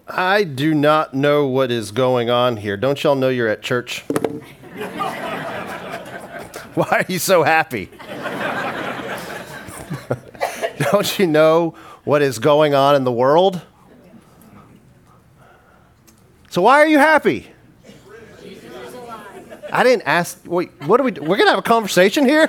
I do not know what is going on here. Don't y'all know you're at church? Why are you so happy? Don't you know what is going on in the world? So why are you happy? I didn't ask. Wait, what are we? We're gonna have a conversation here.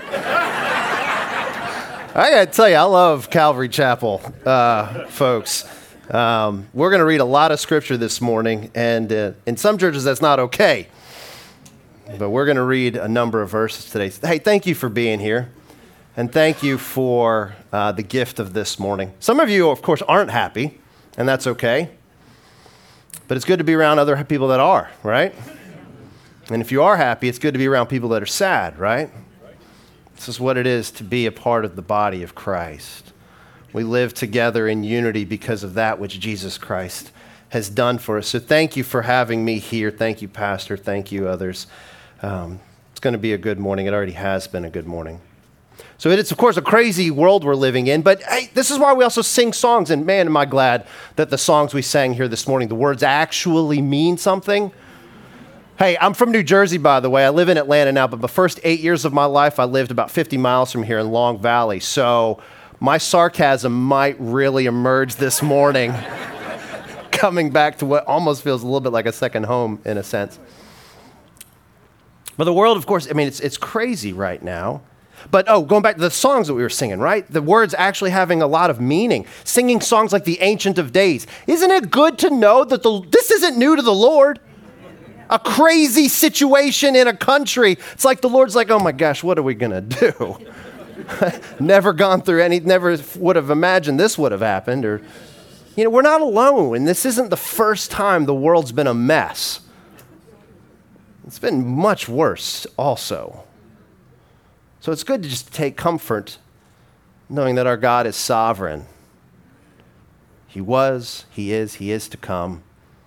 I gotta tell you, I love Calvary Chapel, folks. We're gonna read a lot of scripture this morning, and in some churches that's not okay. But we're gonna read a number of verses today. Hey, thank you for being here, and thank you for the gift of this morning. Some of you, of course, aren't happy, and that's okay. But it's good to be around other people that are, right? And if you are happy, it's good to be around people that are sad, right? This is what it is to be a part of the body of Christ. We live together in unity because of that which Jesus Christ has done for us. So thank you for having me here. Thank you, Pastor. Thank you, others. It's going to be a good morning. It already has been a good morning. So it's, of course, a crazy world we're living in, but hey, this is why we also sing songs. And man, am I glad that the songs we sang here this morning, the words actually mean something. Hey, I'm from New Jersey, by the way. I live in Atlanta now, but the first 8 years of my life, I lived about 50 miles from here in Long Valley. So my sarcasm might really emerge this morning, coming back to what almost feels a little bit like a second home in a sense. But the world, of course, I mean, it's crazy right now. But, going back to the songs that we were singing, right? The words actually having a lot of meaning. Singing songs like the Ancient of Days. Isn't it good to know that this isn't new to the Lord? A crazy situation in a country. It's like the Lord's like, oh my gosh, what are we going to do? Never gone through never would have imagined this would have happened. Or, we're not alone. And this isn't the first time the world's been a mess. It's been much worse also. So it's good to just take comfort knowing that our God is sovereign. He was, He is to come.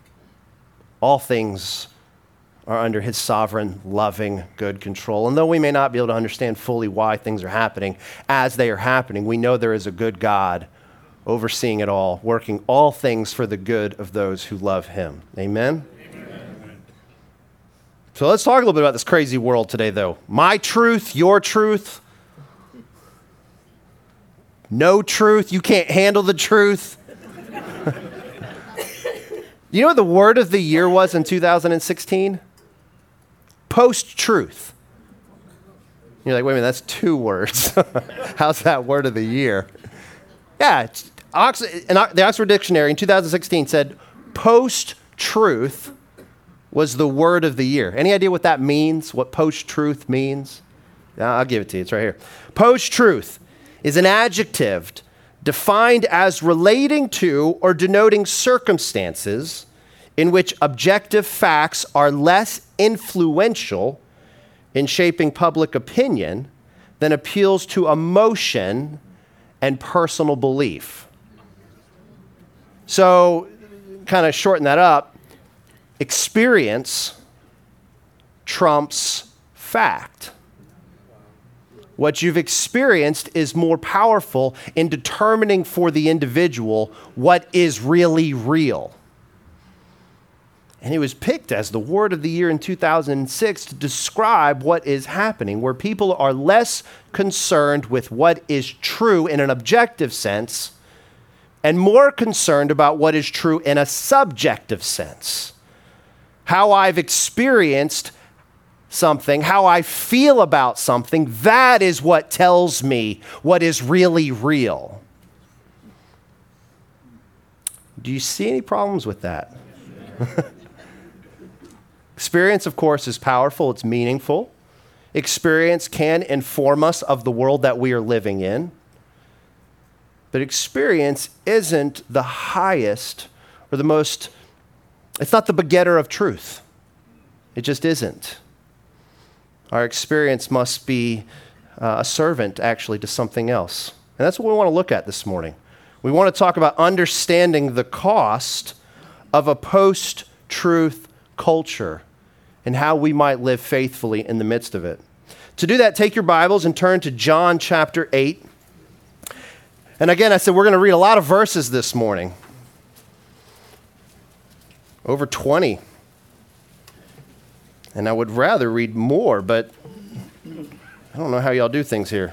All things are under His sovereign, loving, good control. And though we may not be able to understand fully why things are happening as they are happening, we know there is a good God overseeing it all, working all things for the good of those who love Him. Amen? So let's talk a little bit about this crazy world today, though. My truth, your truth. No truth. You can't handle the truth. You know what the word of the year was in 2016? Post-truth. You're like, wait a minute, that's 2 words. How's that word of the year? Yeah, the Oxford Dictionary in 2016 said post-truth was the word of the year. Any idea what that means? What post-truth means? I'll give it to you. It's right here. Post-truth is an adjective defined as relating to or denoting circumstances in which objective facts are less influential in shaping public opinion than appeals to emotion and personal belief. So, kind of shorten that up. Experience trumps fact. What you've experienced is more powerful in determining for the individual what is really real. And it was picked as the word of the year in 2006 to describe what is happening, where people are less concerned with what is true in an objective sense and more concerned about what is true in a subjective sense. How I've experienced something, how I feel about something, that is what tells me what is really real. Do you see any problems with that? Experience, of course, is powerful. It's meaningful. Experience can inform us of the world that we are living in. But experience isn't the highest or the most, it's not the begetter of truth. It just isn't. Our experience must be a servant, actually, to something else. And that's what we want to look at this morning. We want to talk about understanding the cost of a post-truth culture and how we might live faithfully in the midst of it. To do that, take your Bibles and turn to John chapter 8. And again, I said we're going to read a lot of verses this morning. over 20. And I would rather read more, but I don't know how y'all do things here.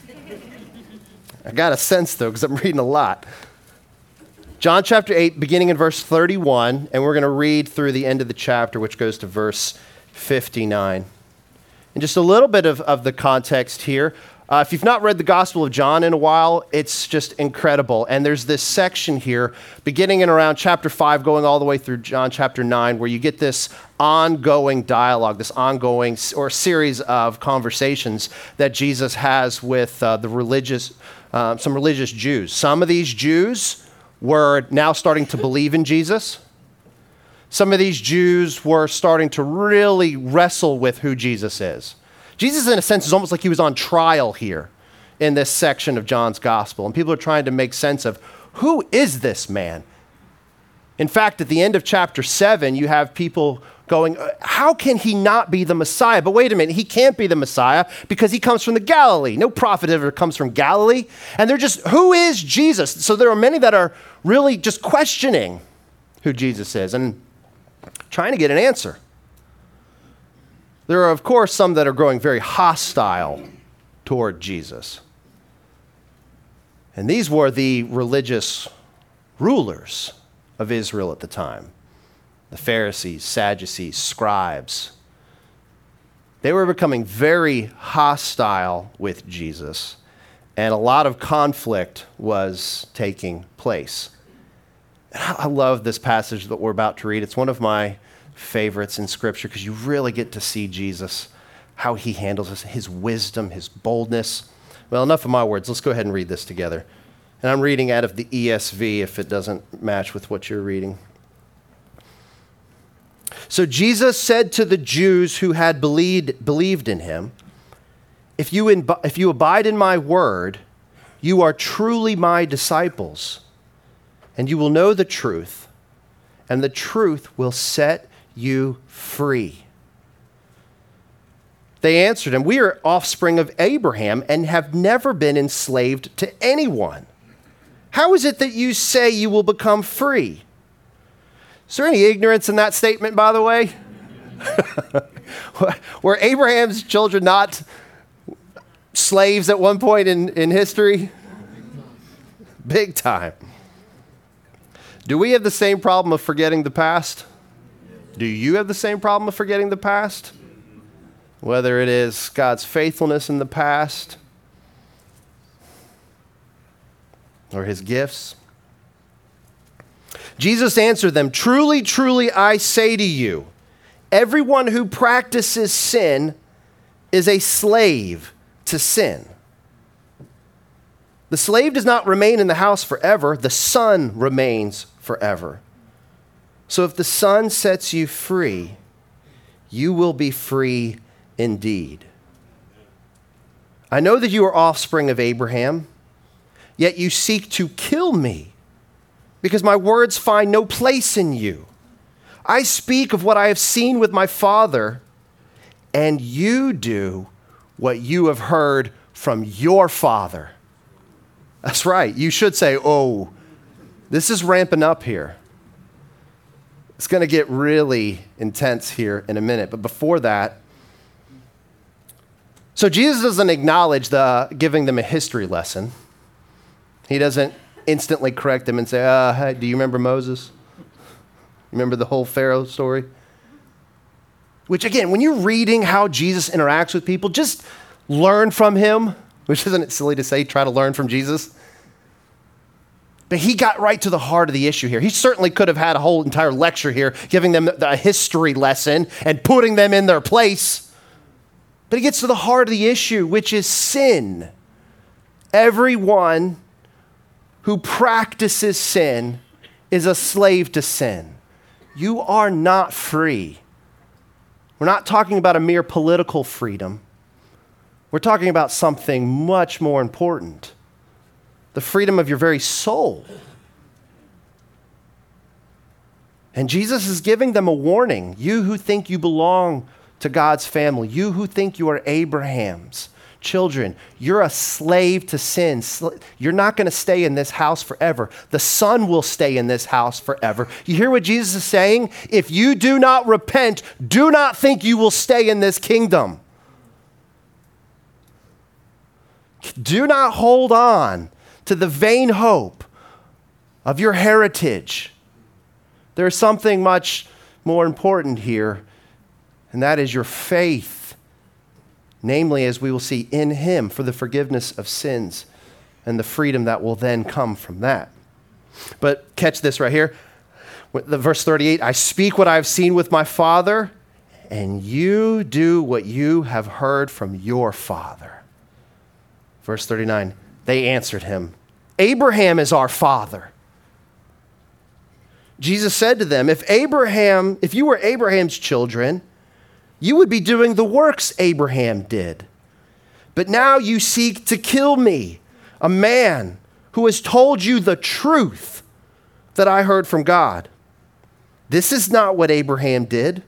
I got a sense, though, because I'm reading a lot. John chapter 8, beginning in verse 31, and we're going to read through the end of the chapter, which goes to verse 59. And just a little bit of the context here. If you've not read the Gospel of John in a while, it's just incredible. And there's this section here, beginning in around chapter 5, going all the way through John chapter 9, where you get this ongoing dialogue, this ongoing or series of conversations that Jesus has with some religious Jews. Some of these Jews were now starting to believe in Jesus. Some of these Jews were starting to really wrestle with who Jesus is. Jesus, in a sense, is almost like he was on trial here in this section of John's gospel. And people are trying to make sense of, who is this man? In fact, at the end of chapter 7, you have people going, how can he not be the Messiah? But wait a minute, he can't be the Messiah because he comes from the Galilee. No prophet ever comes from Galilee. And they're just, who is Jesus? So there are many that are really just questioning who Jesus is and trying to get an answer. There are, of course, some that are growing very hostile toward Jesus. And these were the religious rulers of Israel at the time. The Pharisees, Sadducees, scribes. They were becoming very hostile with Jesus, and a lot of conflict was taking place. I love this passage that we're about to read. It's one of my favorites in Scripture because you really get to see Jesus, how he handles this, his wisdom, his boldness. Well, enough of my words. Let's go ahead and read this together. And I'm reading out of the ESV if it doesn't match with what you're reading. So Jesus said to the Jews who had believed in him, if you abide in my word, you are truly my disciples, and you will know the truth, and the truth will set you free. They answered him, we are offspring of Abraham and have never been enslaved to anyone. How is it that you say you will become free? Is there any ignorance in that statement, by the way? Were Abraham's children not slaves at one point in history? Big time. Do we have the same problem of forgetting the past? Do you have the same problem of forgetting the past? Whether it is God's faithfulness in the past or his gifts. Jesus answered them, truly, truly, I say to you, everyone who practices sin is a slave to sin. The slave does not remain in the house forever. The son remains forever. So if the Son sets you free, you will be free indeed. I know that you are offspring of Abraham, yet you seek to kill me, because my words find no place in you. I speak of what I have seen with my Father, and you do what you have heard from your father. That's right. You should say, oh, this is ramping up here. It's going to get really intense here in a minute. But before that, so Jesus doesn't acknowledge giving them a history lesson. He doesn't instantly correct them and say, hey, do you remember Moses? Remember the whole Pharaoh story? Which, again, when you're reading how Jesus interacts with people, just learn from him, which isn't it silly to say, try to learn from Jesus? But he got right to the heart of the issue here. He certainly could have had a whole entire lecture here, giving them a history lesson and putting them in their place. But he gets to the heart of the issue, which is sin. Everyone who practices sin is a slave to sin. You are not free. We're not talking about a mere political freedom. We're talking about something much more important. The freedom of your very soul. And Jesus is giving them a warning. You who think you belong to God's family, you who think you are Abraham's children, you're a slave to sin. You're not going to stay in this house forever. The Son will stay in this house forever. You hear what Jesus is saying? If you do not repent, do not think you will stay in this kingdom. Do not hold on to the vain hope of your heritage. There's something much more important here, and that is your faith. Namely, as we will see, in him for the forgiveness of sins and the freedom that will then come from that. But catch this right here. Verse 38, I speak what I've seen with my Father, and you do what you have heard from your father. Verse 39, they answered him, Abraham is our father. Jesus said to them, if you were Abraham's children, you would be doing the works Abraham did. But now you seek to kill me, a man who has told you the truth that I heard from God. This is not what Abraham did.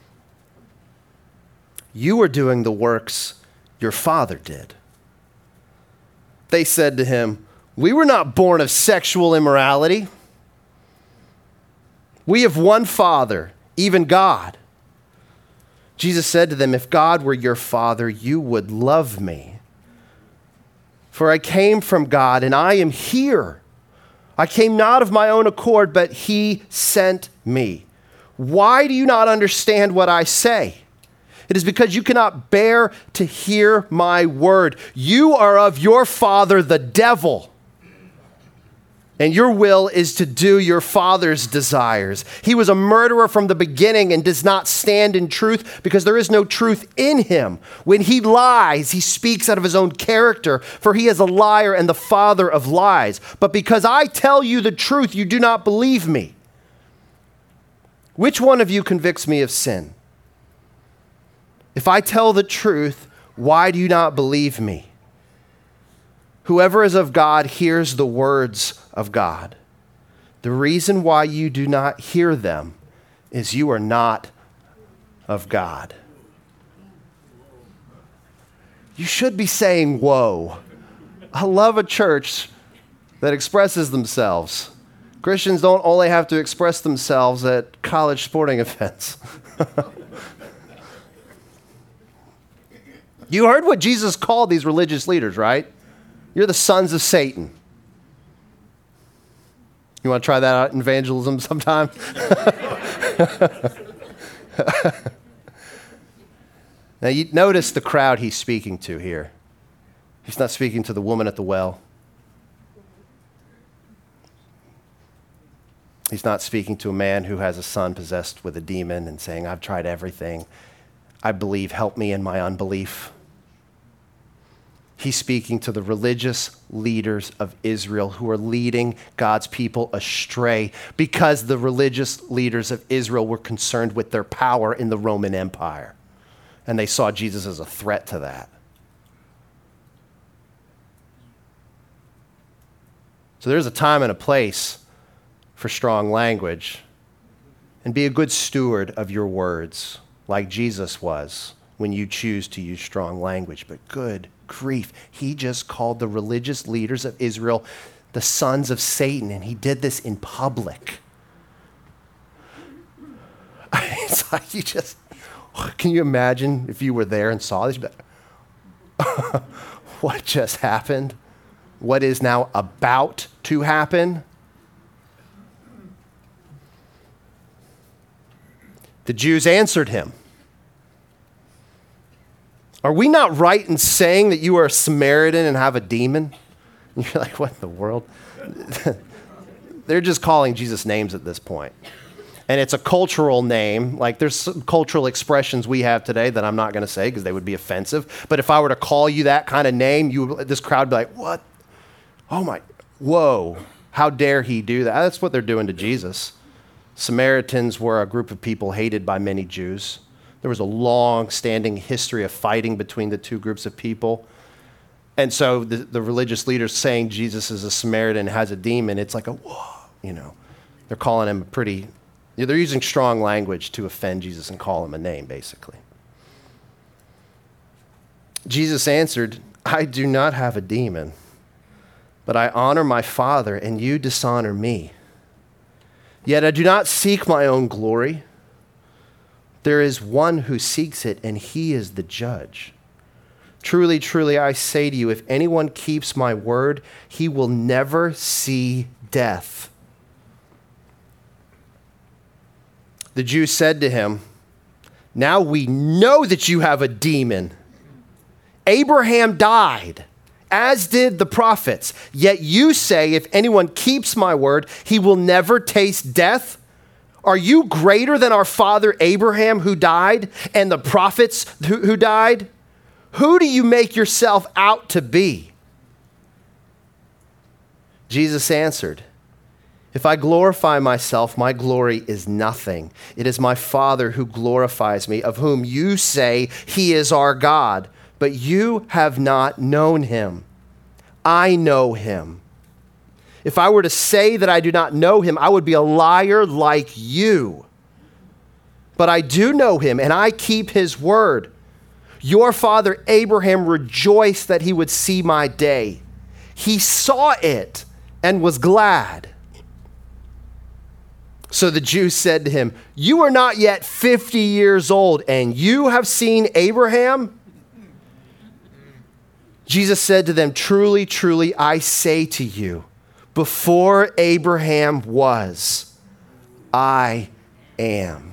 You are doing the works your father did. They said to him, we were not born of sexual immorality. We have one Father, even God. Jesus said to them, if God were your Father, you would love me. For I came from God, and I am here. I came not of my own accord, but he sent me. Why do you not understand what I say? It is because you cannot bear to hear my word. You are of your father, the devil, and your will is to do your father's desires. He was a murderer from the beginning and does not stand in truth because there is no truth in him. When he lies, he speaks out of his own character, for he is a liar and the father of lies. But because I tell you the truth, you do not believe me. Which one of you convicts me of sin? If I tell the truth, why do you not believe me? Whoever is of God hears the words of God. The reason why you do not hear them is you are not of God. You should be saying, whoa. I love a church that expresses themselves. Christians don't only have to express themselves at college sporting events. You heard what Jesus called these religious leaders, right? You're the sons of Satan. You want to try that out in evangelism sometime? Now, you notice the crowd he's speaking to here. He's not speaking to the woman at the well. He's not speaking to a man who has a son possessed with a demon and saying, I've tried everything. I believe, help me in my unbelief. He's speaking to the religious leaders of Israel who are leading God's people astray because the religious leaders of Israel were concerned with their power in the Roman Empire. And they saw Jesus as a threat to that. So there's a time and a place for strong language. And be a good steward of your words, like Jesus was when you choose to use strong language. But good grief, he just called the religious leaders of Israel the sons of Satan, and he did this in public. It's like can you imagine if you were there and saw this? What just happened? What is now about to happen? The Jews answered him, are we not right in saying that you are a Samaritan and have a demon? And you're like, what in the world? They're just calling Jesus names at this point. And it's a cultural name. Like there's some cultural expressions we have today that I'm not going to say because they would be offensive. But if I were to call you that kind of name, this crowd would be like, what? Oh my, whoa, how dare he do that? That's what they're doing to Jesus. Samaritans were a group of people hated by many Jews. There was a long-standing history of fighting between the two groups of people. And so the religious leaders saying Jesus is a Samaritan, has a demon, it's like they're calling him they're using strong language to offend Jesus and call him a name, basically. Jesus answered, I do not have a demon, but I honor my Father, and you dishonor me. Yet I do not seek my own glory. There is one who seeks it, and he is the judge. Truly, truly, I say to you, if anyone keeps my word, he will never see death. The Jews said to him, now we know that you have a demon. Abraham died, as did the prophets. Yet you say, if anyone keeps my word, he will never taste death. Are you greater than our father Abraham who died and the prophets who died? Who do you make yourself out to be? Jesus answered, if I glorify myself, my glory is nothing. It is my Father who glorifies me, of whom you say he is our God, but you have not known him. I know him. If I were to say that I do not know him, I would be a liar like you. But I do know him, and I keep his word. Your father Abraham rejoiced that he would see my day. He saw it and was glad. So the Jews said to him, you are not yet 50 years old, and you have seen Abraham? Jesus said to them, truly, truly, I say to you, before Abraham was, I am.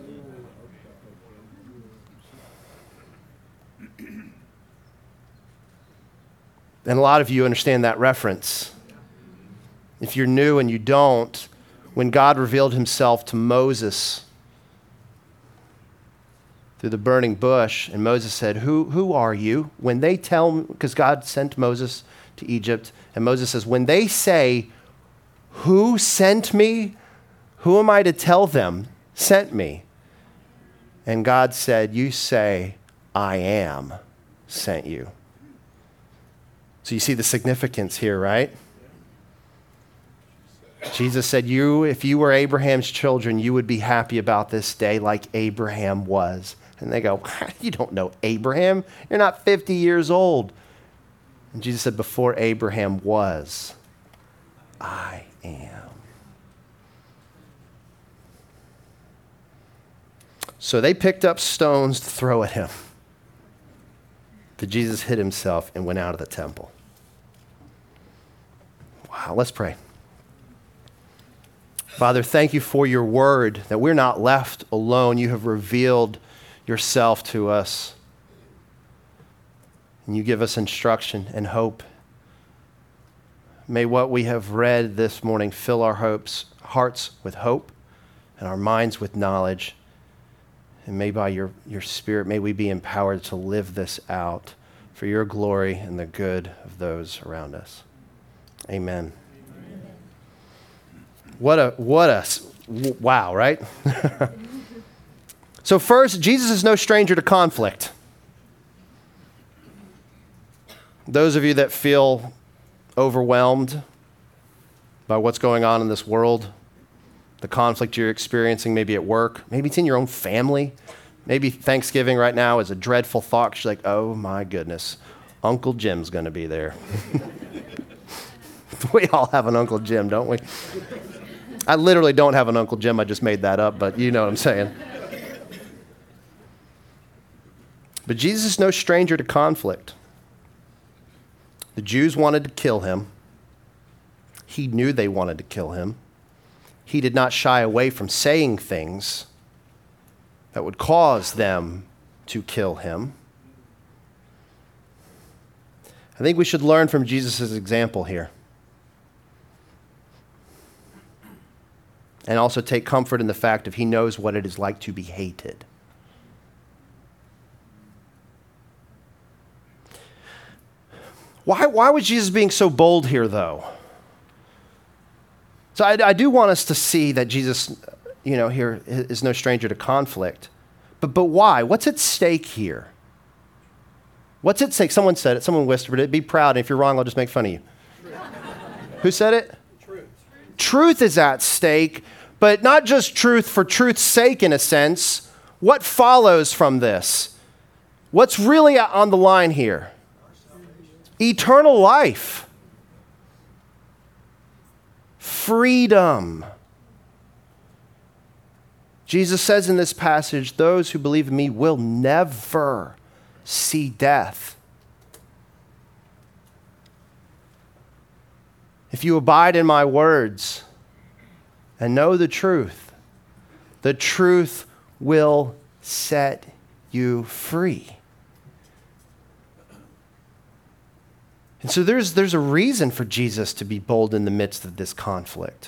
And a lot of you understand that reference. If you're new and you don't, when God revealed himself to Moses through the burning bush, and Moses said, who are you? When they tell, because God sent Moses to Egypt, and Moses says, when they say, who sent me? Who am I to tell them sent me? And God said, you say, I am sent you. So you see the significance here, right? Jesus said, if you were Abraham's children, you would be happy about this day like Abraham was. And they go, you don't know Abraham. You're not 50 years old. And Jesus said, before Abraham was, I am. So they picked up stones to throw at him. But Jesus hid himself and went out of the temple. Wow, let's pray. Father, thank you for your word, that we're not left alone. You have revealed yourself to us. And you give us instruction and hope. May what we have read this morning fill our hearts with hope and our minds with knowledge. And may by your Spirit, may we be empowered to live this out for your glory and the good of those around us. Amen. Wow, right? So first, Jesus is no stranger to conflict. Those of you that feel overwhelmed by what's going on in this world, the conflict you're experiencing, maybe at work, maybe it's in your own family, maybe Thanksgiving right now is a dreadful thought. You're like, oh my goodness, Uncle Jim's going to be there. We all have an Uncle Jim, don't we? I literally don't have an Uncle Jim. I just made that up, but you know what I'm saying. But Jesus is no stranger to conflict. The Jews wanted to kill him. He knew they wanted to kill him. He did not shy away from saying things that would cause them to kill him. I think we should learn from Jesus' example here. And also take comfort in the fact that he knows what it is like to be hated. Why was Jesus being so bold here, though? So I do want us to see that Jesus, here is no stranger to conflict. But why? What's at stake here? What's at stake? Someone said it. Someone whispered it. Be proud. And if you're wrong, I'll just make fun of you. Who said it? Truth. Truth is at stake, but not just truth for truth's sake, in a sense. What follows from this? What's really on the line here? Eternal life. Freedom. Jesus says in this passage, those who believe in me will never see death. If you abide in my words and know the truth will set you free. And so there's a reason for Jesus to be bold in the midst of this conflict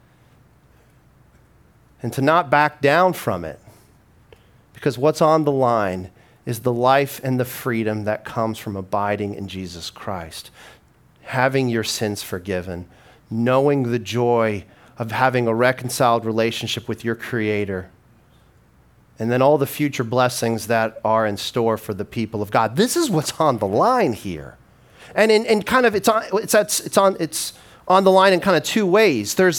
and to not back down from it, because what's on the line is the life and the freedom that comes from abiding in Jesus Christ, having your sins forgiven, knowing the joy of having a reconciled relationship with your Creator, and then all the future blessings that are in store for the people of God. This is what's on the line here. And in kind of it's on the line in kind of two ways. There's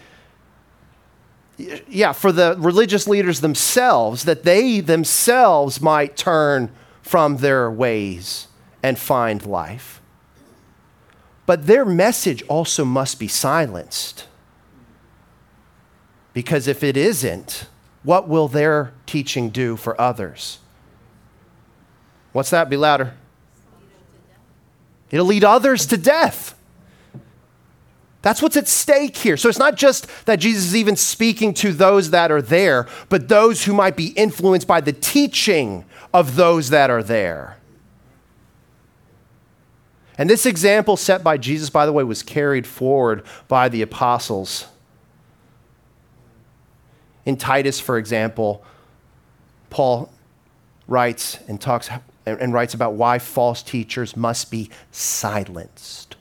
for the religious leaders themselves, that they themselves might turn from their ways and find life. But their message also must be silenced. Because if it isn't, what will their teaching do for others? What's that? Be louder. It'll lead others to death. That's what's at stake here. So it's not just that Jesus is even speaking to those that are there, but those who might be influenced by the teaching of those that are there. And this example set by Jesus, by the way, was carried forward by the apostles. In Titus, for example, Paul writes about why false teachers must be silenced.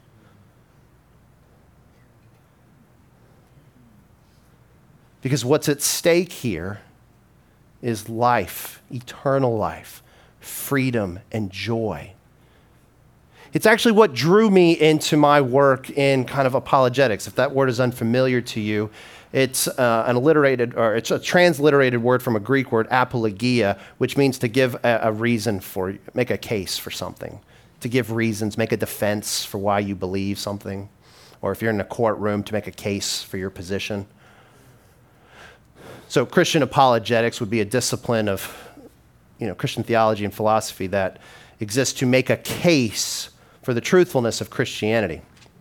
Because what's at stake here is life, eternal life, freedom, and joy. It's actually what drew me into my work in kind of apologetics. If that word is unfamiliar to you, it's it's a transliterated word from a Greek word, apologia, which means to give a reason for, make a case for something, to give reasons, make a defense for why you believe something, or if you're in a courtroom, to make a case for your position. So Christian apologetics would be a discipline of, Christian theology and philosophy that exists to make a case for the truthfulness of Christianity.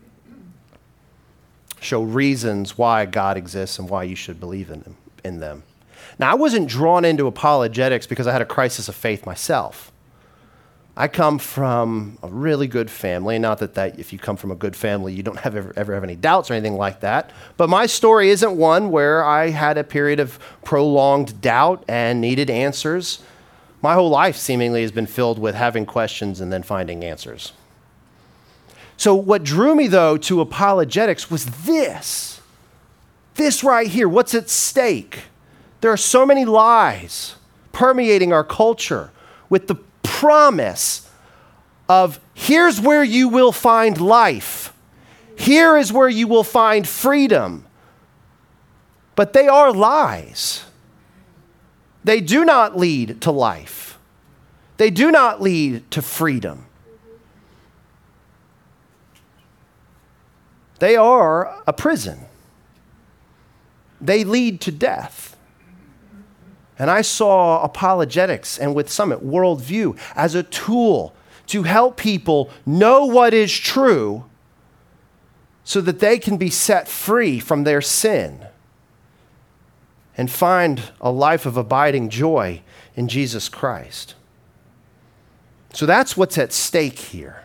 Show reasons why God exists and why you should believe in them. Now, I wasn't drawn into apologetics because I had a crisis of faith myself. I come from a really good family. Not that if you come from a good family, you don't ever have any doubts or anything like that. But my story isn't one where I had a period of prolonged doubt and needed answers. My whole life seemingly has been filled with having questions and then finding answers. So what drew me, though, to apologetics was this right here. What's at stake? There are so many lies permeating our culture with the promise of here's where you will find life. Here is where you will find freedom. But they are lies. They do not lead to life. They do not lead to freedom. They are a prison. They lead to death. And I saw apologetics, and with Summit, worldview, as a tool to help people know what is true so that they can be set free from their sin and find a life of abiding joy in Jesus Christ. So that's what's at stake here.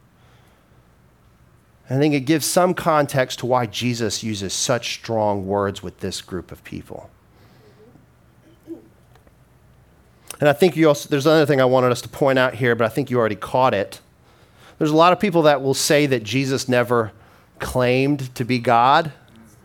I think it gives some context to why Jesus uses such strong words with this group of people. And I think there's another thing I wanted us to point out here, but I think you already caught it. There's a lot of people that will say that Jesus never claimed to be God.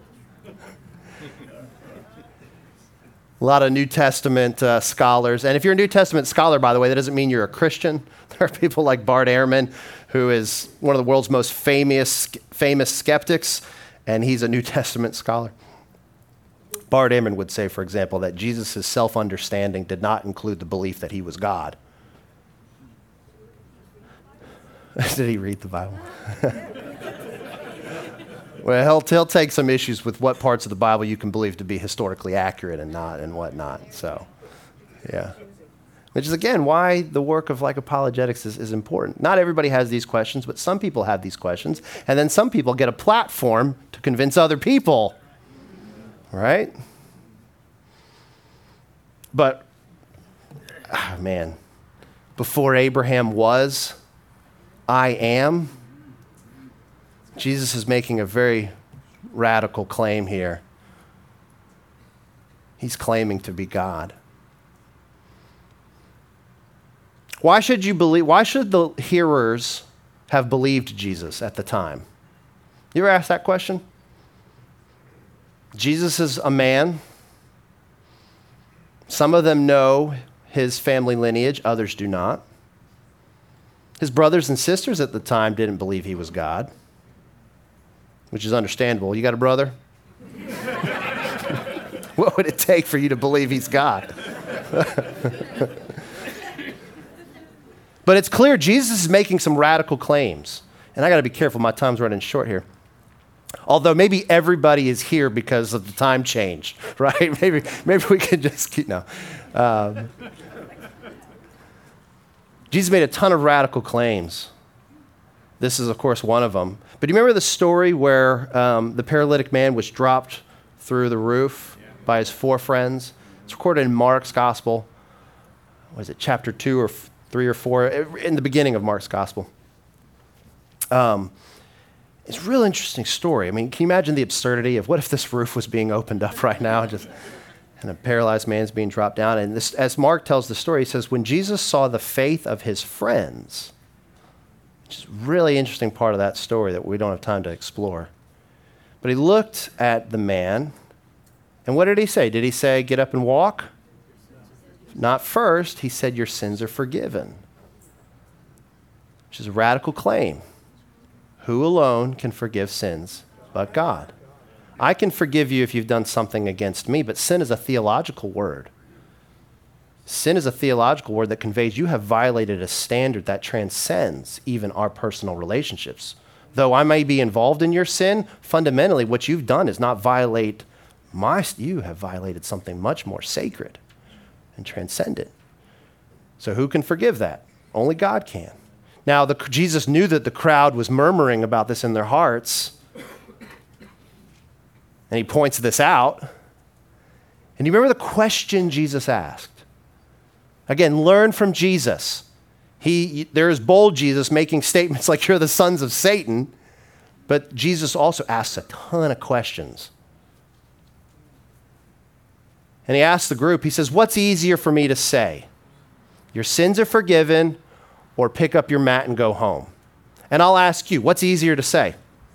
A lot of New Testament scholars. And if you're a New Testament scholar, by the way, that doesn't mean you're a Christian. There are people like Bart Ehrman, who is one of the world's most famous skeptics, and he's a New Testament scholar. Bart Ehrman would say, for example, that Jesus' self-understanding did not include the belief that he was God. Did he read the Bible? Well, he'll take some issues with what parts of the Bible you can believe to be historically accurate and not and whatnot. So, yeah. Which is, again, why the work of apologetics is important. Not everybody has these questions, but some people have these questions. And then some people get a platform to convince other people. Right? But, man, before Abraham was, I am. Jesus is making a very radical claim here. He's claiming to be God. Why should the hearers have believed Jesus at the time? You ever asked that question? Jesus is a man. Some of them know his family lineage, others do not. His brothers and sisters at the time didn't believe he was God, which is understandable. You got a brother? What would it take for you to believe he's God? But it's clear Jesus is making some radical claims. And I got to be careful. My time's running short here. Although maybe everybody is here because of the time change, right? Maybe we could just keep, no. Jesus made a ton of radical claims. This is, of course, one of them. But do you remember the story where the paralytic man was dropped through the roof by his 4 friends? It's recorded in Mark's Gospel. Was it chapter 2 or 3 or 4? In the beginning of Mark's Gospel. It's a real interesting story. I mean, can you imagine the absurdity of what if this roof was being opened up right now and a paralyzed man's being dropped down? And this, as Mark tells the story, he says, when Jesus saw the faith of his friends, which is a really interesting part of that story that we don't have time to explore. But he looked at the man, and what did he say? Did he say, get up and walk? Not first. He said, your sins are forgiven, which is a radical claim. Who alone can forgive sins but God? I can forgive you if you've done something against me, but sin is a theological word. Sin is a theological word that conveys you have violated a standard that transcends even our personal relationships. Though I may be involved in your sin, fundamentally what you've done is not violate you have violated something much more sacred and transcendent. So who can forgive that? Only God can. Now, Jesus knew that the crowd was murmuring about this in their hearts, and he points this out. And you remember the question Jesus asked? Again, learn from Jesus. There is bold Jesus making statements like you're the sons of Satan, but Jesus also asks a ton of questions. And he asks the group, he says, what's easier for me to say? Your sins are forgiven, or pick up your mat and go home. And I'll ask you, what's easier to say?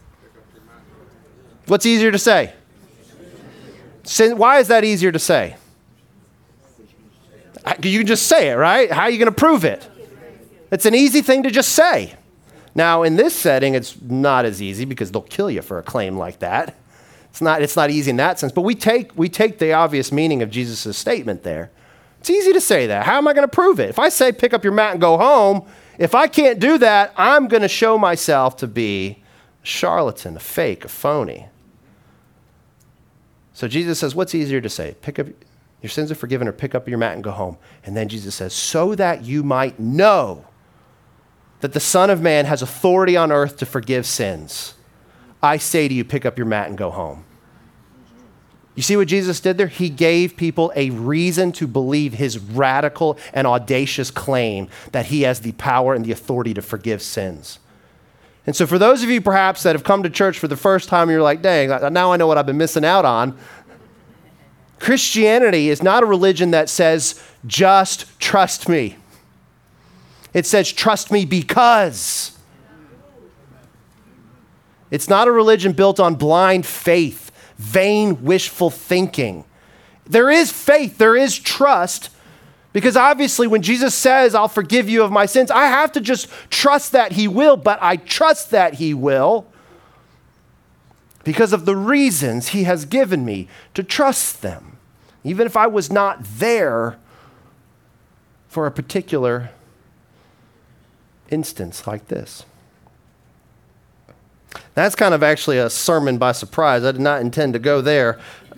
What's easier to say? Why is that easier to say? You can just say it, right? How are you going to prove it? It's an easy thing to just say. Now, in this setting, it's not as easy because they'll kill you for a claim like that. It's not easy in that sense, but we take the obvious meaning of Jesus' statement there. It's easy to say that. How am I going to prove it? If I say pick up your mat and go home, if I can't do that, I'm going to show myself to be a charlatan, a fake, a phony. So Jesus says, what's easier to say? Pick up your sins are forgiven, or pick up your mat and go home. And then Jesus says, so that you might know that the Son of Man has authority on earth to forgive sins, I say to you, pick up your mat and go home. You see what Jesus did there? He gave people a reason to believe his radical and audacious claim that he has the power and the authority to forgive sins. And so for those of you perhaps that have come to church for the first time, you're like, dang, now I know what I've been missing out on. Christianity is not a religion that says, just trust me. It says, trust me because. It's not a religion built on blind faith, vain, wishful thinking. There is faith, there is trust, because obviously when Jesus says, I'll forgive you of my sins, I have to just trust that he will, but I trust that he will because of the reasons he has given me to trust them, even if I was not there for a particular instance like this. That's kind of actually a sermon by surprise. I did not intend to go there.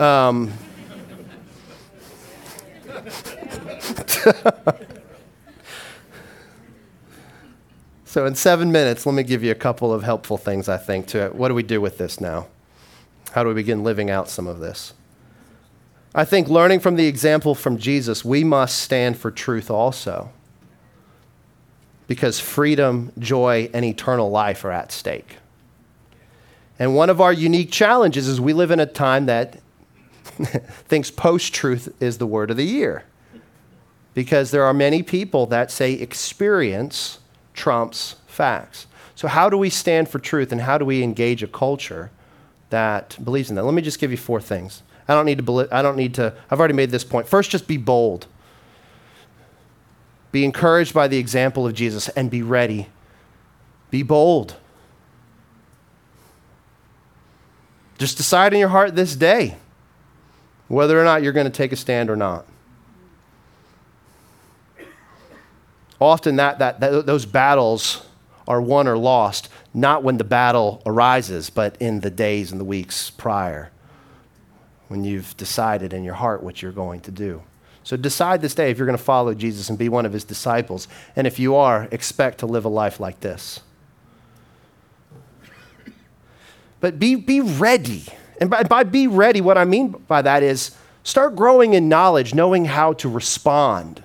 So in 7 minutes, let me give you a couple of helpful things, I think, to it. What do we do with this now? How do we begin living out some of this? I think learning from the example from Jesus, we must stand for truth also. Because freedom, joy, and eternal life are at stake. And one of our unique challenges is we live in a time that thinks post-truth is the word of the year. Because there are many people that say experience trumps facts. So how do we stand for truth, and how do we engage a culture that believes in that? Let me just give you 4 things. I've already made this point. First, just be bold. Be encouraged by the example of Jesus and be ready. Be bold. Just decide in your heart this day whether or not you're going to take a stand or not. Often those battles are won or lost, not when the battle arises, but in the days and the weeks prior, when you've decided in your heart what you're going to do. So decide this day if you're going to follow Jesus and be one of his disciples. And if you are, expect to live a life like this. But be ready. And by be ready, what I mean by that is start growing in knowledge, knowing how to respond.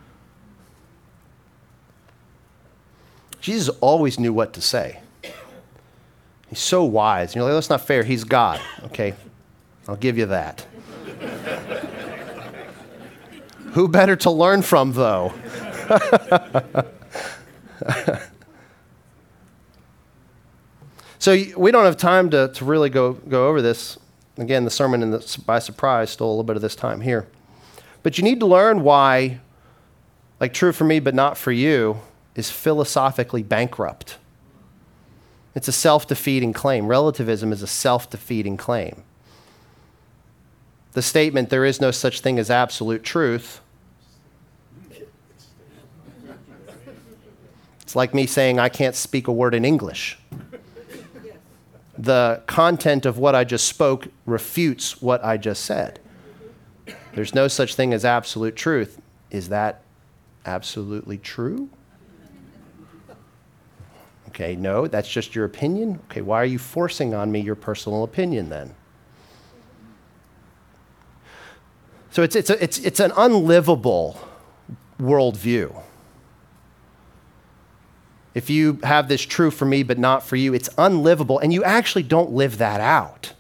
Jesus always knew what to say. He's so wise. You're like, that's not fair. He's God. Okay, I'll give you that. Who better to learn from, though? So we don't have time to really go over this. Again, the sermon by surprise stole a little bit of this time here. But you need to learn why, like true for me but not for you, is philosophically bankrupt. It's a self-defeating claim. Relativism is a self-defeating claim. The statement, there is no such thing as absolute truth, it's like me saying I can't speak a word in English. The content of what I just spoke refutes what I just said. There's no such thing as absolute truth. Is that absolutely true? Okay, no, that's just your opinion. Okay, why are you forcing on me your personal opinion then? So it's an unlivable worldview. If you have this true for me but not for you, it's unlivable, and you actually don't live that out.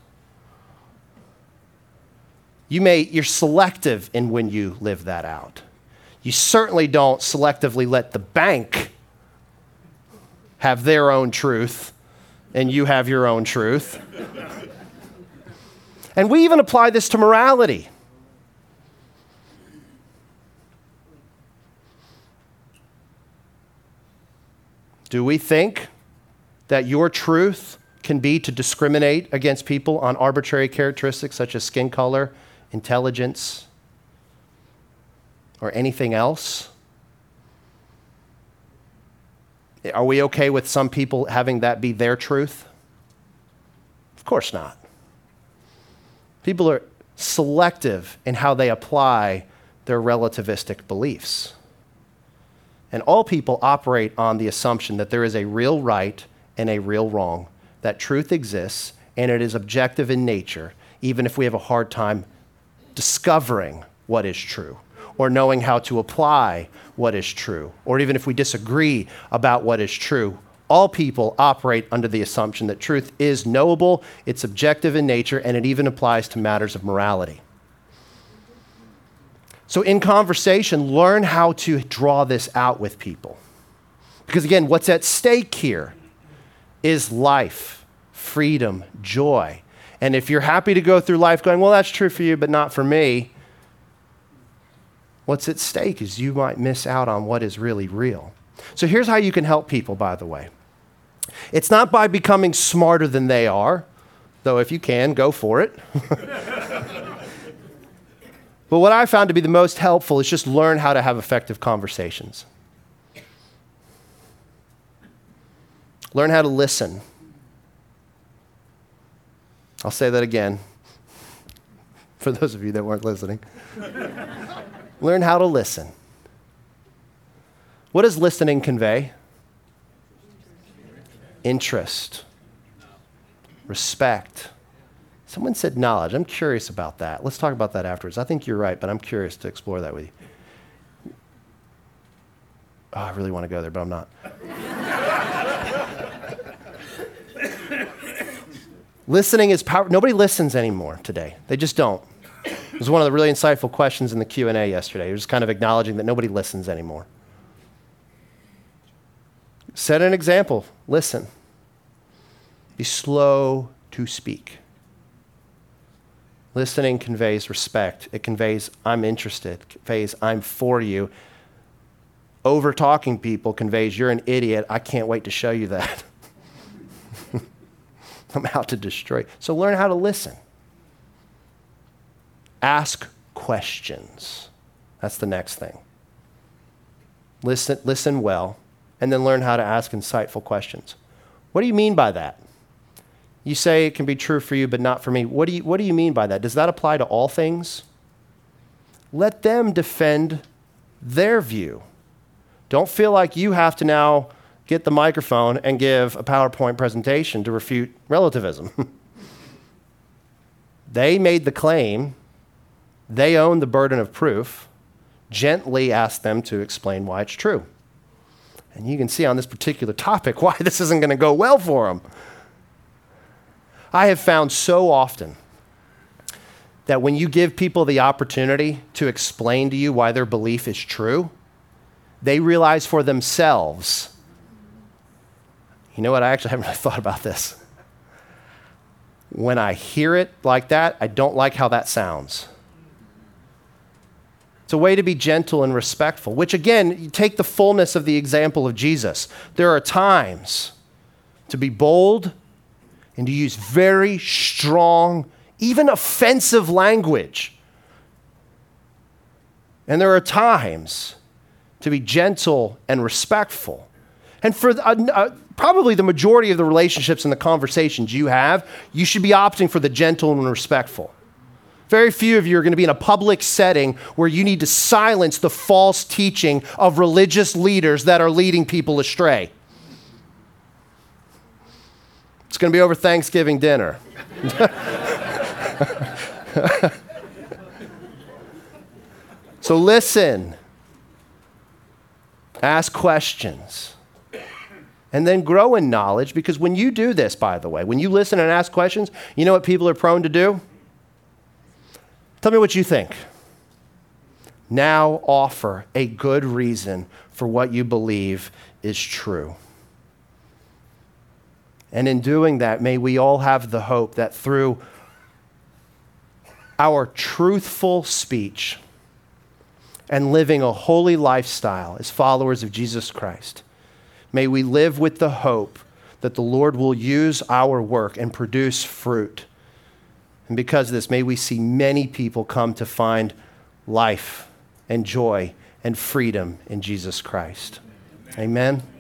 You're selective in when you live that out. You certainly don't selectively let the bank have their own truth and you have your own truth. And we even apply this to morality. Do we think that your truth can be to discriminate against people on arbitrary characteristics such as skin color, intelligence, or anything else? Are we okay with some people having that be their truth? Of course not. People are selective in how they apply their relativistic beliefs. And all people operate on the assumption that there is a real right and a real wrong, that truth exists and it is objective in nature, even if we have a hard time discovering what is true or knowing how to apply what is true, or even if we disagree about what is true. All people operate under the assumption that truth is knowable, it's objective in nature, and it even applies to matters of morality. So in conversation, learn how to draw this out with people. Because again, what's at stake here is life, freedom, joy. And if you're happy to go through life going, well, that's true for you, but not for me, what's at stake is you might miss out on what is really real. So here's how you can help people, by the way. It's not by becoming smarter than they are, though if you can, go for it. But what I found to be the most helpful is just learn how to have effective conversations. Learn how to listen. I'll say that again for those of you that weren't listening. Learn how to listen. What does listening convey? Interest, respect. Someone said knowledge. I'm curious about that. Let's talk about that afterwards. I think you're right, but I'm curious to explore that with you. Oh, I really want to go there, but I'm not. Listening is power. Nobody listens anymore today. They just don't. It was one of the really insightful questions in the Q&A yesterday. It was kind of acknowledging that nobody listens anymore. Set an example. Listen. Be slow to speak. Listening conveys respect. It conveys I'm interested. It conveys I'm for you. Over-talking people conveys you're an idiot. I can't wait to show you that. I'm out to destroy. So learn how to listen. Ask questions. That's the next thing. Listen well, and then learn how to ask insightful questions. What do you mean by that? You say it can be true for you, but not for me. What do you mean by that? Does that apply to all things? Let them defend their view. Don't feel like you have to now get the microphone and give a PowerPoint presentation to refute relativism. They made the claim. They own the burden of proof. Gently ask them to explain why it's true. And you can see on this particular topic why this isn't going to go well for them. I have found so often that when you give people the opportunity to explain to you why their belief is true, they realize for themselves, you know what, I actually haven't really thought about this. When I hear it like that, I don't like how that sounds. It's a way to be gentle and respectful, which again, you take the fullness of the example of Jesus. There are times to be bold and to use very strong, even offensive language. And there are times to be gentle and respectful. And for probably the majority of the relationships and the conversations you have, you should be opting for the gentle and respectful. Very few of you are going to be in a public setting where you need to silence the false teaching of religious leaders that are leading people astray. It's going to be over Thanksgiving dinner. So listen. Ask questions. And then grow in knowledge, because when you do this, by the way, when you listen and ask questions, you know what people are prone to do? Tell me what you think. Now offer a good reason for what you believe is true. And in doing that, may we all have the hope that through our truthful speech and living a holy lifestyle as followers of Jesus Christ, may we live with the hope that the Lord will use our work and produce fruit. And because of this, may we see many people come to find life and joy and freedom in Jesus Christ. Amen.